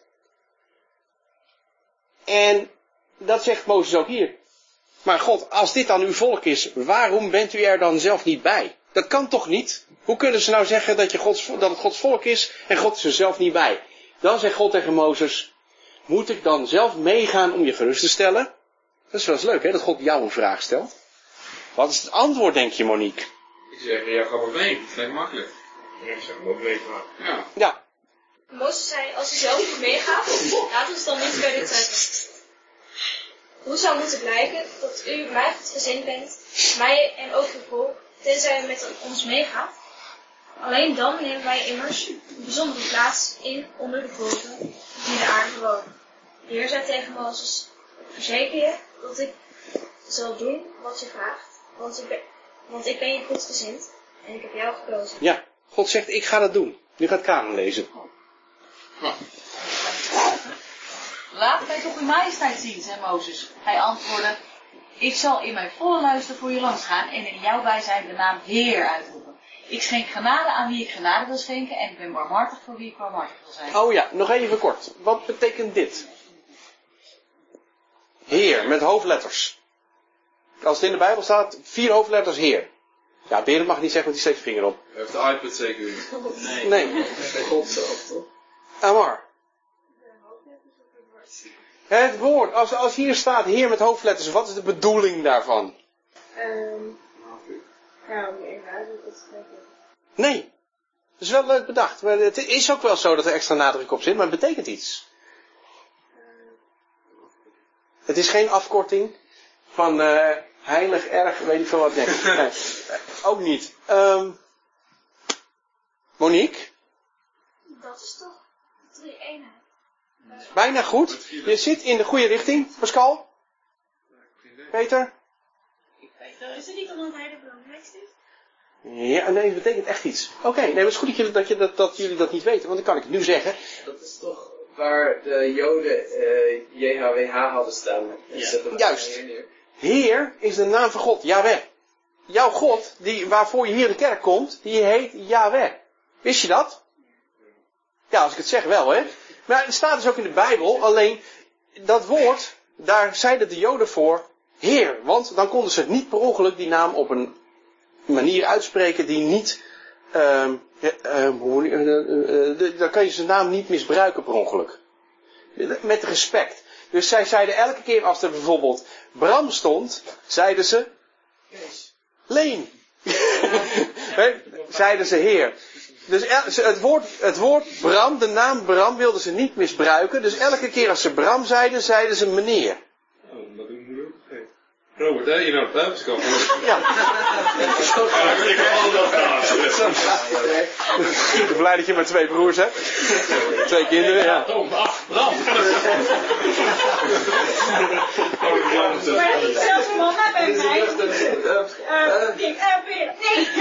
En dat zegt Mozes ook hier. Maar God, als dit dan uw volk is, waarom bent u er dan zelf niet bij? Dat kan toch niet? Hoe kunnen ze nou zeggen dat, je Gods, dat het Gods volk is en God is er zelf niet bij? Dan zegt God tegen Mozes, moet ik dan zelf meegaan om je gerust te stellen? Dat is wel eens leuk, hè, dat God jou een vraag stelt. Wat is het antwoord, denk je, Monique? Ik zeg, ja, ga maar mee. Dat is lekker makkelijk. Ja, ik zeg, ook mee gaan. Ja. Ja. Mozes zei, als u zelf niet meegaat, laat ons dan niet verder trekken. Hoe zou moeten blijken dat u mij goed gezind bent, mij en ook uw volk, tenzij u met ons meegaat? Alleen dan nemen wij immers een bijzondere plaats in onder de volken die de aarde bewonen. De Heer zei tegen Mozes, ik verzeker je dat ik zal doen wat je vraagt, want ik ben, want ik ben je goed gezind en ik heb jou gekozen. Ja, God zegt, ik ga dat doen. Nu gaat Karin lezen. Ja. Laat mij toch uw majesteit zien, zei Mozes. Hij antwoordde, ik zal in mijn volle luister voor je langs gaan en in jouw bijzijn de naam Heer uitroepen. Ik schenk genade aan wie ik genade wil schenken en ik ben barmhartig voor wie ik barmhartig wil zijn. Oh ja, nog even kort. Wat betekent dit? Heer, met hoofdletters. Als het in de Bijbel staat, vier hoofdletters Heer. Ja, Berend mag niet zeggen, want die steekt de vinger op. Heeft de iPad zeker niet? Nee. Nee. Bij God zelf, toch? Amar. Het woord, als, als hier staat Heer met hoofdletters, wat is de bedoeling daarvan? Um, ja, om je even uit te spreken. Nee. Dat is wel leuk bedacht. Maar het is ook wel zo dat er extra nadruk op zit, maar het betekent iets. Het is geen afkorting van uh, heilig, erg, weet ik veel wat. Nee, nee. Ook niet. Um, Monique? Dat is toch drie eenheid. Bijna goed. Je zit in de goede richting. Pascal? Peter? Is het niet omdat hij de belangrijkste is? Ja, nee, het betekent echt iets. Oké, okay, nee, het is goed dat, je, dat, je, dat, dat jullie dat niet weten, want dan kan ik het nu zeggen. Dat is toch waar de Joden uh, J H W H hadden staan. Ja. Juist. Heer is de naam van God, Yahweh. Jouw God, die, waarvoor je hier in de kerk komt, die heet Yahweh. Wist je dat? Ja, als ik het zeg wel, hè. Maar het staat dus ook in de Bijbel, alleen dat woord, daar zeiden de Joden voor Heer. Want dan konden ze niet per ongeluk die naam op een manier uitspreken die niet, uh, uh, uh, uh, uh, dan kan je zijn naam niet misbruiken per ongeluk. Met respect. Dus zij zeiden elke keer als er bijvoorbeeld Bram stond, zeiden ze Leen. Zeiden ze Heer. Dus het woord, het woord Bram, de naam Bram, wilden ze niet misbruiken. Dus elke keer als ze Bram zeiden, zeiden ze meneer. Oh, dat doen we ook. Hey. Robert, hè? Je nou het thuiskap. Ja. Ik heb al dat Ik ben blij dat je maar twee broers hebt. Twee kinderen, ja. Oh, ach, Bram. Maar niet zelfs mama bij mij. Uh, ik heb weer.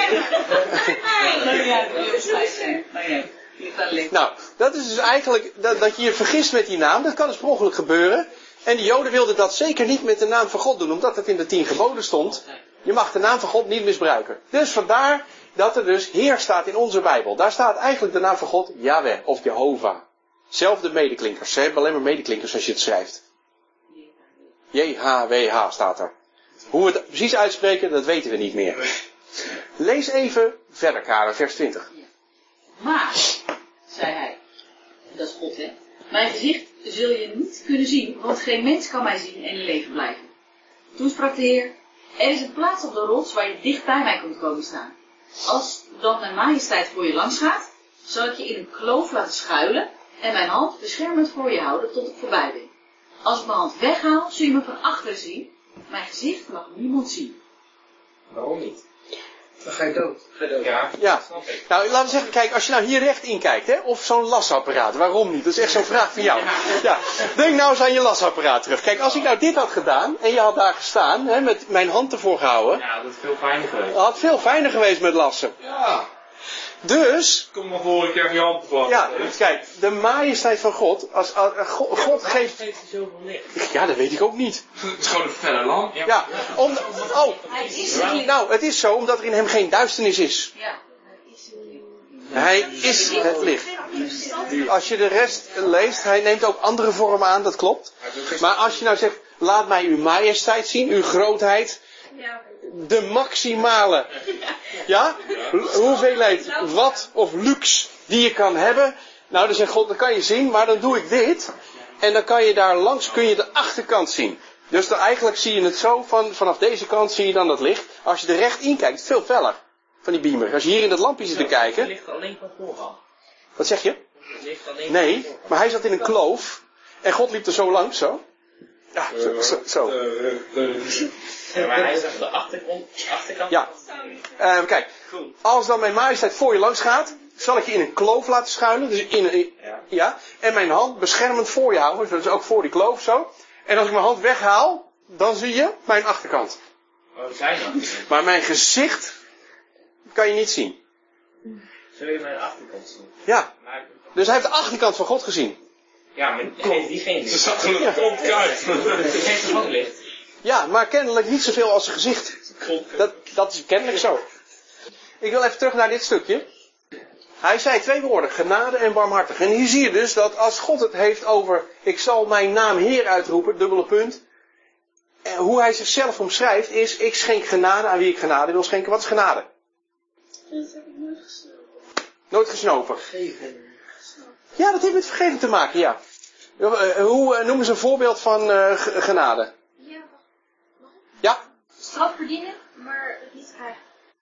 Nee, nee. Nou, dat is dus eigenlijk dat, dat je je vergist met die naam. Dat kan dus per ongeluk gebeuren. En de Joden wilden dat zeker niet met de naam van God doen, omdat het in de tien geboden stond. Je mag de naam van God niet misbruiken. Dus vandaar dat er dus Heer staat in onze Bijbel. Daar staat eigenlijk de naam van God Yahweh of Jehovah. Zelfde medeklinkers. Ze hebben alleen maar medeklinkers als je het schrijft. J H W H staat er. Hoe we het precies uitspreken, dat weten we niet meer. Lees even verder, Karen, vers twintig. Maar, zei hij, dat is God, hè. Mijn gezicht zul je niet kunnen zien, want geen mens kan mij zien en in leven blijven. Toen sprak de Heer, er is een plaats op de rots waar je dicht bij mij kunt komen staan. Als dan mijn majesteit voor je langs gaat, zal ik je in een kloof laten schuilen en mijn hand beschermend voor je houden tot ik voorbij ben. Als ik mijn hand weghaal, zul je me van achteren zien. Mijn gezicht mag niemand zien. Waarom niet? Dan ga je dood. Ja, Ja. snap ik. Nou, laten we zeggen, kijk, als je nou hier recht in kijkt, hè, of zo'n lasapparaat, waarom niet? Dat is echt zo'n vraag van jou. Ja, denk nou eens aan je lasapparaat terug. Kijk, als ik nou dit had gedaan, en je had daar gestaan, hè, met mijn hand ervoor gehouden, Ja, dat is veel fijner geweest. dat had veel fijner geweest met lassen. Ja. Dus, Kom maar vorige keer van je hand te vallen. ja, kijk, de majesteit van God, als, als God, God geeft, Geeft hij zoveel licht? ja, dat weet ik ook niet. Het is gewoon een felle lamp. Ja, om, oh, Hij is er niet. nou, het is zo, omdat er in hem geen duisternis is. Ja. Hij is het licht. Als je de rest leest, hij neemt ook andere vormen aan, dat klopt. Maar als je nou zegt, laat mij uw majesteit zien, uw grootheid, Ja. de maximale, ja, hoeveelheid wat of luxe die je kan hebben. Nou, dan zegt God, dat kan je zien, maar dan doe ik dit. En dan kan je daar langs, kun je de achterkant zien. Dus dan eigenlijk zie je het zo, van, vanaf deze kant zie je dan dat licht. Als je er recht in kijkt, is het veel feller van die beamer. Als je hier in dat lampje zit te Het kijken, ligt alleen van vooraf. wat zeg je? Het ligt alleen Nee, van vooraf. maar hij zat in een kloof. En God liep er zo langs, zo. Ja, zo. zo, zo. Ja, maar hij is op de achtergrond, achterkant. Ja. Uh, kijk, als dan mijn majesteit voor je langs gaat, zal ik je in een kloof laten schuilen. Dus in, in, Ja. ja, en mijn hand beschermend voor je houden. Dus ook voor die kloof zo. En als ik mijn hand weghaal, dan zie je mijn achterkant. Oh, zijn dat? Maar mijn gezicht kan je niet zien. Zul je mijn achterkant zien? Ja, Maar, dus hij heeft de achterkant van God gezien. ja, maar geeft die geen Ze licht? zat gewoon een kont kuit. Die geeft toch ook licht? Ja, maar kennelijk niet zoveel als zijn gezicht. Dat, dat is kennelijk zo. Ik wil even terug naar dit stukje. Hij zei twee woorden, genade en barmhartig. En hier zie je dus dat als God het heeft over, ik zal mijn naam Heer uitroepen, dubbele punt. En hoe hij zichzelf omschrijft is, ik schenk genade aan wie ik genade wil schenken. Wat is genade? Dat heb ik nooit gesnoven. Nooit gesnopen. Geven. Ja, dat heeft met vergeving te maken, ja. Hoe uh, noemen ze een voorbeeld van uh, genade? Ja, Ja? straf verdienen, maar het niet krijgen.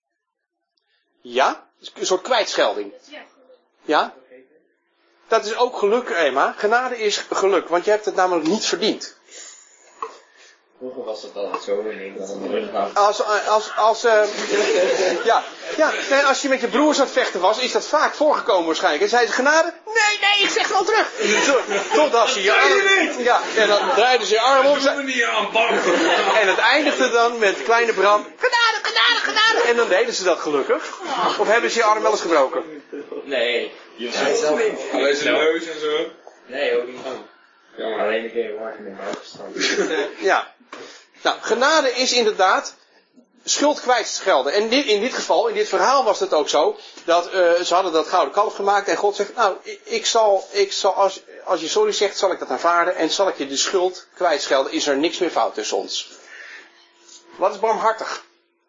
Ja? Een soort kwijtschelding. Ja. Ja? Dat is ook geluk, Emma. Genade is geluk, want je hebt het namelijk niet verdiend. Vroeger was het altijd zo, en ik dan een rughaal. Als, als, als, uh, ja, ja, nee, als je met je broers aan het vechten was, is dat vaak voorgekomen waarschijnlijk. En zei ze genade? Nee, nee, ik zeg het al terug. Totdat ze je arm, ja, en dan draaiden ze je arm op. Doe me niet aan, bang. En het eindigde dan met kleine Bram. Genade, genade, genade. En dan deden ze dat gelukkig. Of hebben ze je arm wel eens gebroken? Nee. Je zei zelf niet. Alleen zijn neus en zo. Nee, ook niet van. Ja, alleen een keer waar in mijn uitgestand. Ja. Nou, genade is inderdaad schuld kwijtschelden. En dit, in dit geval, in dit verhaal was het ook zo, dat uh, ze hadden dat gouden kalf gemaakt en God zegt, nou, ik, ik zal, ik zal als, als je sorry zegt, zal ik dat aanvaarden en zal ik je de schuld kwijtschelden, is er niks meer fout tussen ons. Wat is barmhartig?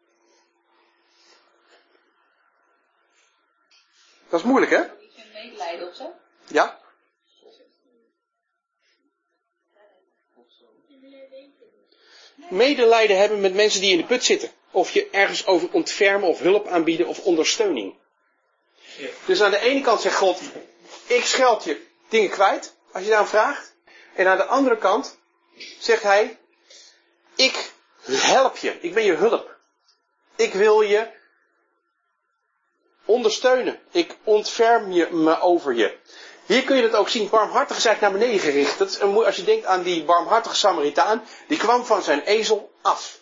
Dat is moeilijk, hè? Iets met medelijden of zo? Ja? Medelijden hebben met mensen die in de put zitten. Of je ergens over ontfermen of hulp aanbieden of ondersteuning. Ja. Dus aan de ene kant zegt God, ik scheld je dingen kwijt, als je daarom vraagt. En aan de andere kant zegt hij, ik help je, ik ben je hulp. Ik wil je ondersteunen. Ik ontferm je me over je. Hier kun je het ook zien, barmhartig is eigenlijk naar beneden gericht. Dat is een, als je denkt aan die barmhartige Samaritaan, die kwam van zijn ezel af.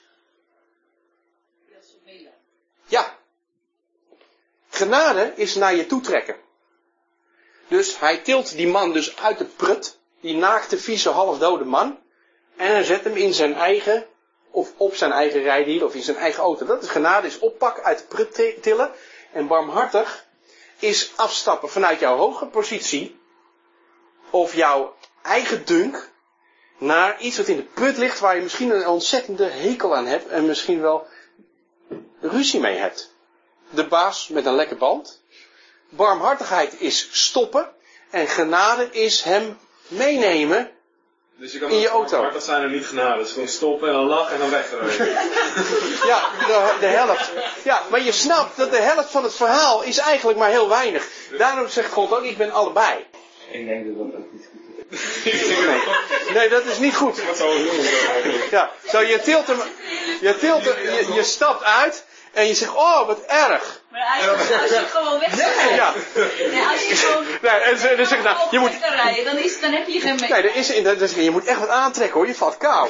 Ja. Genade is naar je toe trekken. Dus hij tilt die man dus uit de prut, die naakte, vieze, halfdode man, en hij zet hem in zijn eigen, of op zijn eigen rijdier, of in zijn eigen auto. Dat is genade, is oppakken, uit de prut tillen. En barmhartig is afstappen vanuit jouw hoge positie, of jouw eigen dunk, naar iets wat in de put ligt, waar je misschien een ontzettende hekel aan hebt, en misschien wel ruzie mee hebt. De baas met een lekke band. Barmhartigheid is stoppen, en genade is hem meenemen. Dus je kan in je auto. Maar dat zijn er niet genade. Het is gewoon stoppen en dan lachen en dan wegrijden. Ja, de, de helft. Ja, maar je snapt dat de helft van het verhaal is eigenlijk maar heel weinig. Daarom zegt God ook, ik ben allebei. Ik denk dat dat ook niet goed is. Nee, nee, dat is niet goed. Wat zou ik doen eigenlijk? Ja, zo je tilt hem, je tilt hem, je, je stapt uit En je zegt, oh, wat erg. Maar als je, als je gewoon weg zou rijden. Ja. Nee, als je gewoon... Nee, en ze, dan zeg ik, nou, je moet... Weg zou rijden, dan, is, dan heb je geen mee. Nee, er is, dan zeg je, je moet echt wat aantrekken hoor, je valt kou.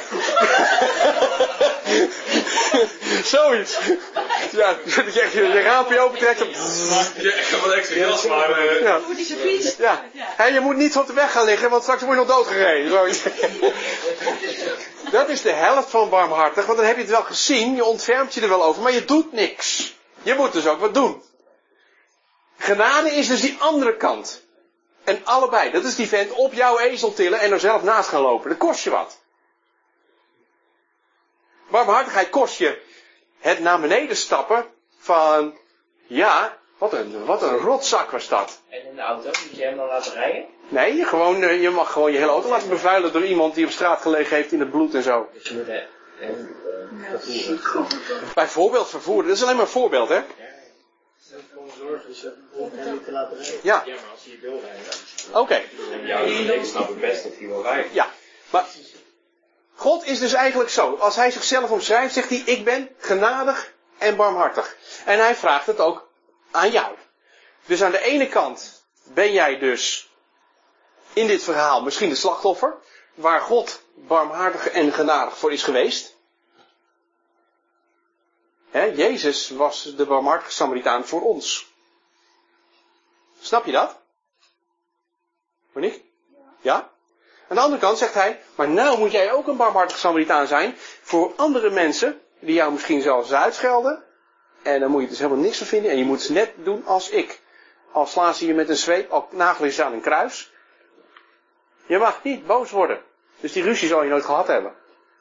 Zoiets. Ja, dat je echt je, je raampje opentrekt. Ja, ik ga wat extra gas, maar... Uh... Ja. Moet die zo fietsen. Ja. He, je moet niet op de weg gaan liggen, want straks word je nog doodgereden. Zoiets. Dat is de helft van barmhartig, want dan heb je het wel gezien, je ontfermt je er wel over, maar je doet niks. Je moet dus ook wat doen. Genade is dus die andere kant. En allebei, dat is die vent op jouw ezel tillen en er zelf naast gaan lopen. Dat kost je wat. Barmhartigheid kost je het naar beneden stappen van, ja, wat een, wat een rotzak was dat. En in de auto, moet je hem dan laten rijden? Nee, gewoon, je mag gewoon je hele auto laten bevuilen door iemand die op straat gelegen heeft in het bloed en zo. Dus je moet hem uh, vervoeren. Bijvoorbeeld vervoeren, dat is alleen maar een voorbeeld, hè? Dat is gewoon zorgen, dus je hoeft hem niet te laten rijden. Ja, Ja, maar als hij wil rijden. oké. Okay. Ja, ik snap het best dat hij wil rijden. Ja, maar God is dus eigenlijk zo. Als hij zichzelf omschrijft, zegt hij, ik ben genadig en barmhartig. En hij vraagt het ook aan jou. Dus aan de ene kant ben jij dus in dit verhaal misschien de slachtoffer, waar God barmhartig en genadig voor is geweest. He, Jezus was de barmhartige Samaritaan voor ons. Snap je dat? Hoor niet? Ja? Aan de andere kant zegt hij, maar nou moet jij ook een barmhartige Samaritaan zijn voor andere mensen, die jou misschien zelfs uitschelden. En dan moet je dus helemaal niks van vinden en je moet het net doen als ik. Al slaan ze je met een zweep, al nagelen ze aan een kruis. Je mag niet boos worden. Dus die ruzie zal je nooit gehad hebben.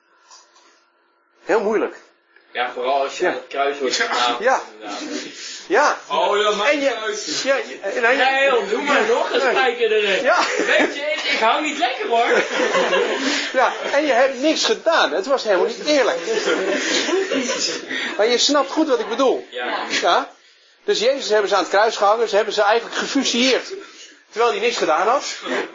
Heel moeilijk. Ja, vooral als je Ja. aan het kruis wordt gedaan. Ja. Ja. Oh, ja, maakt En je, niet uit. ja, je- en dan- Nee, joh, doe maar nog een spijker erin. Ja. Weet je, ik hou niet lekker hoor. Ja, en je hebt niks gedaan. Het was helemaal niet eerlijk. Maar je snapt goed wat ik bedoel. Ja. Ja? Dus Jezus hebben ze aan het kruis gehangen. Ze hebben ze eigenlijk gefusilleerd. Terwijl hij niks gedaan had.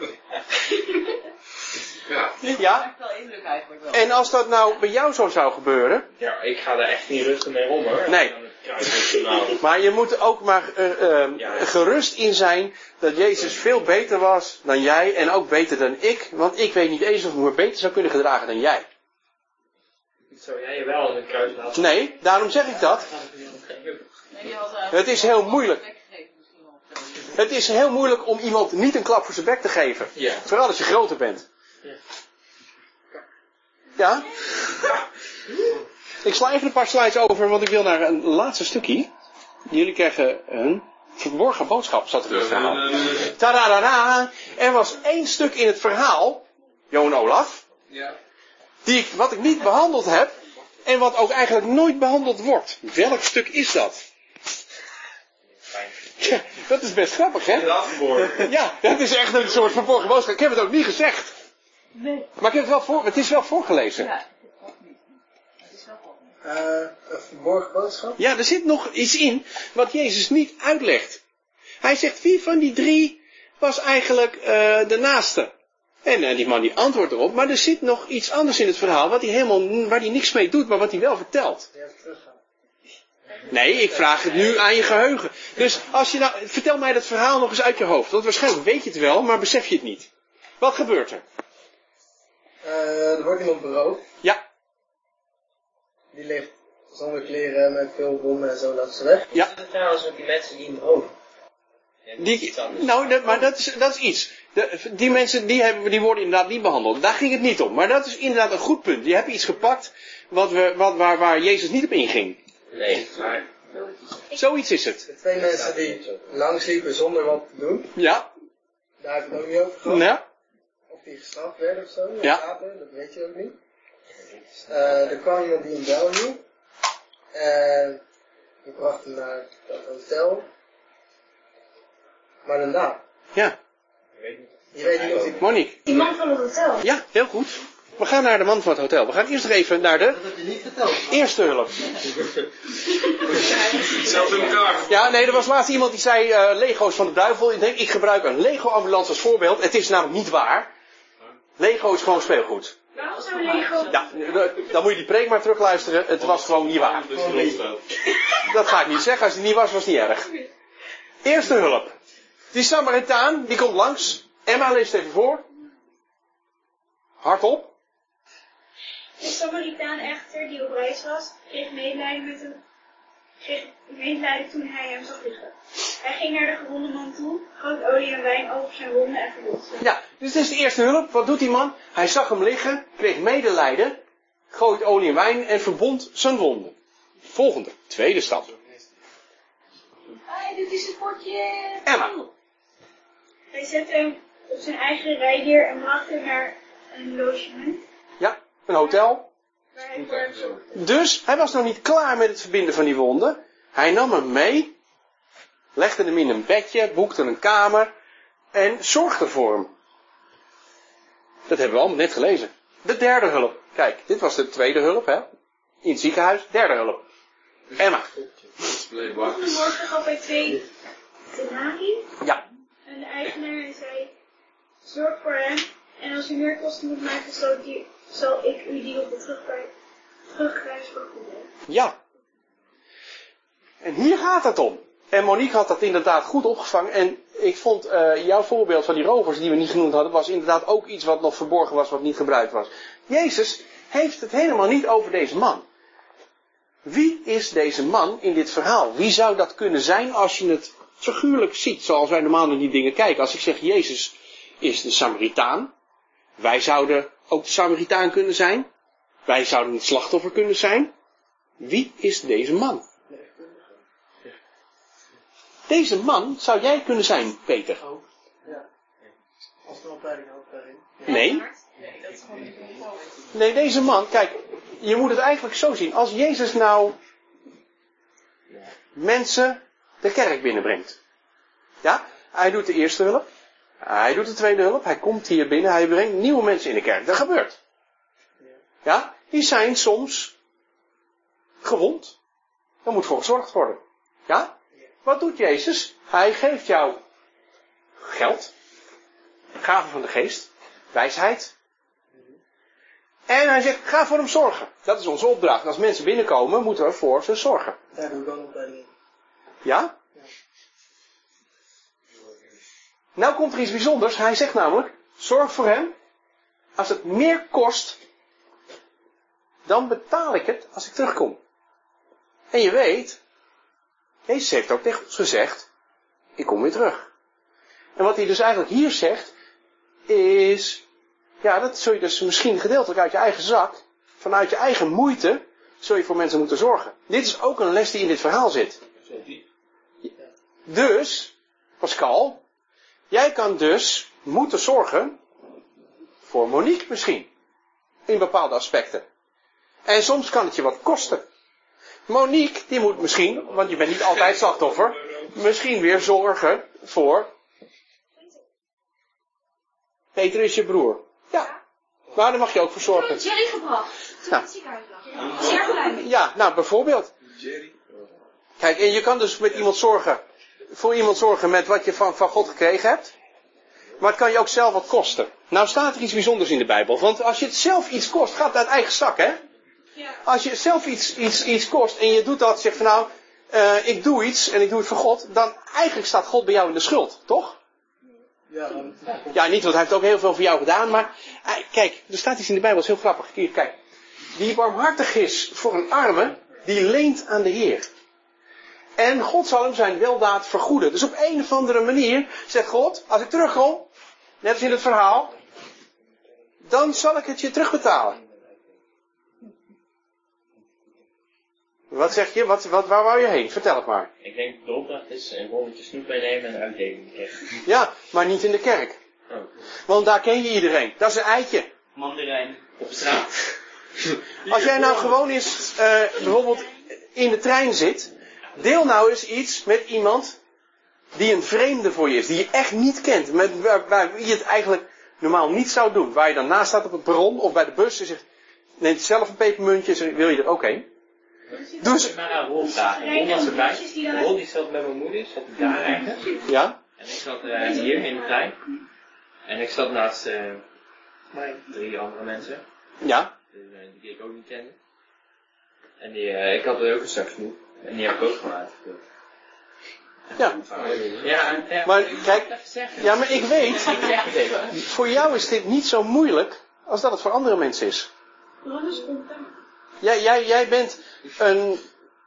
Ja. Ja? Maakt wel indruk eigenlijk wel. En als dat nou bij jou zo zou gebeuren. Ja, ik ga daar echt niet rustig mee om hoor. Nee. Aan het kruis wordt genageld. Maar je moet er ook maar uh, uh, Ja. gerust in zijn dat Jezus veel beter was dan jij. En ook beter dan ik. Want ik weet niet eens of ik me beter zou kunnen gedragen dan jij. Zou jij je wel aan het kruis laten? Nee, daarom zeg ik dat. Nee, die had, uh, Het is heel moeilijk. weggegeven misschien wel of zo. Het is heel moeilijk om iemand niet een klap voor zijn bek te geven. Ja. Vooral als je groter bent. Ja? Ik sla even een paar slides over, want ik wil naar een laatste stukje. Jullie krijgen een verborgen boodschap, zat er in het verhaal. Tadadada! Er was één stuk in het verhaal, Johan Olaf, Ja. die ik, wat ik niet behandeld heb, en wat ook eigenlijk nooit behandeld wordt. Welk stuk is dat? Ja, dat is best grappig, hè? Inderdaad geboren. Ja, dat is echt een soort verborgen boodschap. Ik heb het ook niet gezegd. Nee. Maar ik heb het wel voor, het is wel voorgelezen. Ja, dat niet. Het is wel goed. Uh, een verborgen boodschap. Ja, er zit nog iets in wat Jezus niet uitlegt. Hij zegt, wie van die drie was eigenlijk uh, de naaste? En uh, die man die antwoordt erop, maar er zit nog iets anders in het verhaal wat hij helemaal, waar hij niks mee doet, maar wat hij wel vertelt. Die even teruggaan. Nee, ik vraag het nu aan je geheugen. Dus als je nou, vertel mij dat verhaal nog eens uit je hoofd. Want waarschijnlijk weet je het wel, maar besef je het niet. Wat gebeurt er? Uh, er wordt iemand beroofd. Ja, Die ligt zonder kleren met veel bommen en zo laten ze weg. ja. Wat is het trouwens met die mensen die hem roven? Ja, dat is Die, iets anders. nou, dat, maar dat is, dat is iets. De, die mensen die, hebben, die worden inderdaad niet behandeld. Daar ging het niet om. Maar dat is inderdaad een goed punt. Je hebt iets gepakt wat we, wat, waar, waar Jezus niet op inging. Nee, maar... Zoiets is het. De twee mensen die langs liepen zonder wat te doen. Ja, Daar heb ik het ook niet over gehad. ja, Of die gestraft werden of zo. Ja. Later, dat weet je ook niet. Uh, er kwam iemand die een bel hield. En die bracht hem naar dat hotel. Maar daarna. ja. Je weet niet of die... Monique. Die man van het hotel. Ja, heel goed. We gaan naar de man van het hotel. We gaan eerst nog even naar de Dat heb je niet verteld. eerste hulp. Zelfs in elkaar. Ja, nee, er was laatst iemand die zei uh, Lego's van de duivel. Ik denk, ik gebruik een Lego ambulance als voorbeeld. Het is namelijk niet waar. Lego is gewoon speelgoed. Waarom zou Lego... Ja, dan moet je die preek maar terugluisteren. Het was gewoon niet waar. Dat ga ik niet zeggen. Als het niet was, was het niet erg. Eerste hulp. Die Samaritaan, die komt langs. Emma leest even voor. Hardop. De Samaritaan echter, die op reis was, kreeg medelijden met hem, kreeg medelijden toen hij hem zag liggen. Hij ging naar de gewonde man toe, goot olie en wijn over zijn wonden en verbond ze. Ja, dus dit is de eerste hulp. Wat doet die man? Hij zag hem liggen, kreeg medelijden, gooit olie en wijn en verbond zijn wonden. Volgende, tweede stap. Hey, dit is het potje. Emma. Hij zette hem op zijn eigen rijdier en bracht hem naar een logement, Ja, een hotel. waar hij voor hem zorgde. Dus hij was nog niet klaar met het verbinden van die wonden. Hij nam hem mee, legde hem in een bedje, boekte een kamer en zorgde voor hem. Dat hebben we allemaal net gelezen. De derde hulp. Kijk, dit was de tweede hulp, hè? In het ziekenhuis, derde hulp. Emma. De volgende morgen gaf hij twee denari Ja. aan de eigenaar en zei, zorg voor hem en als u meer kosten moet maken, zal, die, zal ik u die op de terugreis, terugreis vergoeden. Ja. En hier gaat het om. En Monique had dat inderdaad goed opgevangen. En ik vond uh, jouw voorbeeld van die rovers die we niet genoemd hadden, was inderdaad ook iets wat nog verborgen was, wat niet gebruikt was. Jezus heeft het helemaal niet over deze man. Wie is deze man in dit verhaal? Wie zou dat kunnen zijn als je het figuurlijk ziet, zoals wij normaal naar die dingen kijken? Als ik zeg Jezus is de Samaritaan, wij zouden ook de Samaritaan kunnen zijn. Wij zouden het slachtoffer kunnen zijn. Wie is deze man? Deze man zou jij kunnen zijn, Peter. Ook. Ja. Als de opleiding ook daarin. Nee. Nee, dat is gewoon niet onmogelijk. Nee, deze man, kijk, je moet het eigenlijk zo zien. Als Jezus nou mensen de kerk binnenbrengt. Ja, hij doet de eerste hulp. Hij doet de tweede hulp. Hij komt hier binnen. Hij brengt nieuwe mensen in de kerk. Dat gebeurt. Ja, die zijn soms gewond. Daar moet voor gezorgd worden. Ja? Wat doet Jezus? Hij geeft jou geld. Gaven van de geest. Wijsheid. En hij zegt, ga voor hem zorgen. Dat is onze opdracht. Als mensen binnenkomen, moeten we voor ze zorgen. Daar doe ik dan opleiding. Ja? Nou komt er iets bijzonders. Hij zegt namelijk, zorg voor hem. Als het meer kost, dan betaal ik het als ik terugkom. En je weet, Jezus heeft ook tegen ons gezegd, ik kom weer terug. En wat hij dus eigenlijk hier zegt, is, ja, dat zul je dus misschien gedeeltelijk uit je eigen zak, vanuit je eigen moeite, zul je voor mensen moeten zorgen. Dit is ook een les die in dit verhaal zit. Dus, Pascal, jij kan dus moeten zorgen voor Monique misschien. In bepaalde aspecten. En soms kan het je wat kosten. Monique, die moet misschien, want je bent niet altijd slachtoffer, misschien weer zorgen voor... Peter is je broer. Ja. Maar daar mag je ook voor zorgen. Ik heb Jerry gebracht. Toen Ja. in het ziekenhuis lag. Zeer blij mee. Ja, nou bijvoorbeeld. Kijk, en je kan dus met iemand zorgen, voor iemand zorgen met wat je van, van God gekregen hebt. Maar het kan je ook zelf wat kosten. Nou staat er iets bijzonders in de Bijbel. Want als je het zelf iets kost, gaat het uit eigen zak, hè? Ja. Als je zelf iets, iets, iets kost en je doet dat, zeg van nou, uh, ik doe iets en ik doe het voor God. Dan eigenlijk staat God bij jou in de schuld, toch? Ja, dan... Ja, niet, want hij heeft ook heel veel voor jou gedaan. Maar uh, kijk, er staat iets in de Bijbel, dat is heel grappig. Hier, kijk. Die barmhartig is voor een arme, die leent aan de Heer. En God zal hem zijn weldaad vergoeden. Dus op een of andere manier zegt God, als ik terugkom, net als in het verhaal, dan zal ik het je terugbetalen. Wat zeg je? Wat, wat, waar wou je heen? Vertel het maar. Ik denk de opdracht is een rolletje snoep meenemen en uitdelen. Ja, maar niet in de kerk. Oh. Want daar ken je iedereen. Dat is een eitje. Mandarijn op straat. Als jij nou gewoon eens uh, bijvoorbeeld in de trein zit, deel nou eens iets met iemand die een vreemde voor je is, die je echt niet kent, met waar, waar je het eigenlijk normaal niet zou doen. Waar je dan naast staat op het perron of bij de bus en zegt, neemt zelf een pepermuntje en zegt, wil je er ook heen? Doe ze maar aan Ron vragen. Ron was erbij. Ron die zat bij mijn moeder, zat ik daar eigenlijk. Ja? En ik zat uh, hier in de trein. En ik zat naast uh, drie andere mensen. Ja. Die ik ook niet kende. En die, uh, ik had er ook een saxofoon. En die heb ik ook gewoon uitgevoerd. Ja. Ja, ja. Maar kijk, ja, maar ik weet, voor jou is dit niet zo moeilijk als dat het voor andere mensen is. Jij, jij, jij bent een...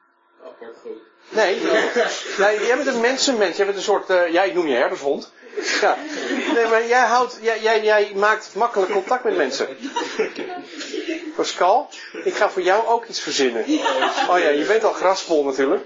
Nee, jij, jij bent een mensenmens. Jij bent een soort, uh, ja, ik noem je herdershond. Ja. Nee, maar jij houdt, jij, jij, jij maakt makkelijk contact met mensen. Pascal, ik ga voor jou ook iets verzinnen. Oh ja, je bent al grasvol natuurlijk.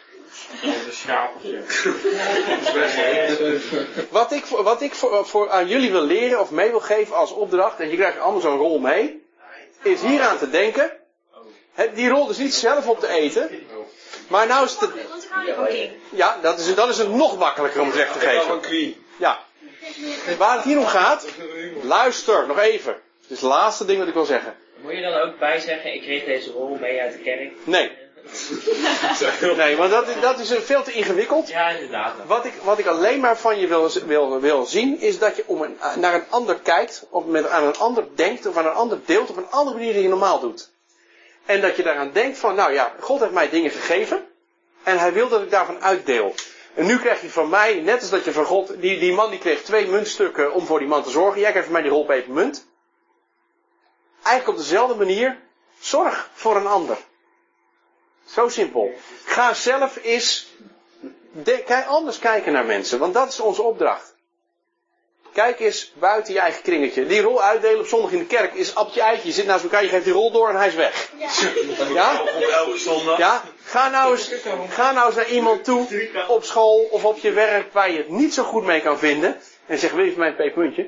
Wat ik, voor, wat ik voor, voor aan jullie wil leren of mee wil geven als opdracht, en je krijgt allemaal zo'n rol mee, is hieraan te denken. He, die rol is niet zelf op te eten. Maar nou is het... Want ik hou niet van King. Ja, dat is, dat is het nog makkelijker om het weg te geven. Ja. Waar het hier om gaat, luister, nog even. Het is het laatste ding wat ik wil zeggen. Moet je dan ook bij zeggen, ik kreeg deze rol mee uit de kerk? Nee. Nee, want dat, dat is veel te ingewikkeld. Ja, inderdaad. Wat ik, wat ik alleen maar van je wil, wil, wil zien, is dat je om een, naar een ander kijkt, of met, aan een ander denkt, of aan een ander deelt, op een andere manier die je normaal doet. En dat je daaraan denkt van, nou ja, God heeft mij dingen gegeven, en hij wil dat ik daarvan uitdeel. En nu krijg je van mij, net als dat je van God, die, die man die kreeg twee muntstukken om voor die man te zorgen, jij krijgt van mij die rol pepermunt. Eigenlijk op dezelfde manier, zorg voor een ander. Zo simpel. Ga zelf eens de, kijk, anders kijken naar mensen, want dat is onze opdracht. Kijk eens buiten je eigen kringetje. Die rol uitdelen op zondag in de kerk is appeltje eitje. Je zit naast elkaar, je geeft die rol door en hij is weg. Ja. Ja? Elke zondag. Ja? Ga nou eens, ga nou eens naar iemand toe, op school of op je werk, waar je het niet zo goed mee kan vinden. En zeg, wil je voor mij een pepermuntje?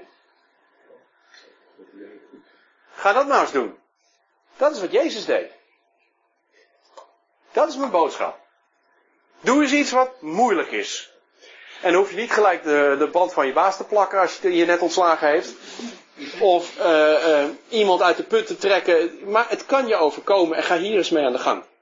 Ga dat nou eens doen. Dat is wat Jezus deed. Dat is mijn boodschap. Doe eens iets wat moeilijk is. En dan hoef je niet gelijk de, de band van je baas te plakken als je je net ontslagen heeft. Of uh, uh, iemand uit de put te trekken. Maar het kan je overkomen en ga hier eens mee aan de gang.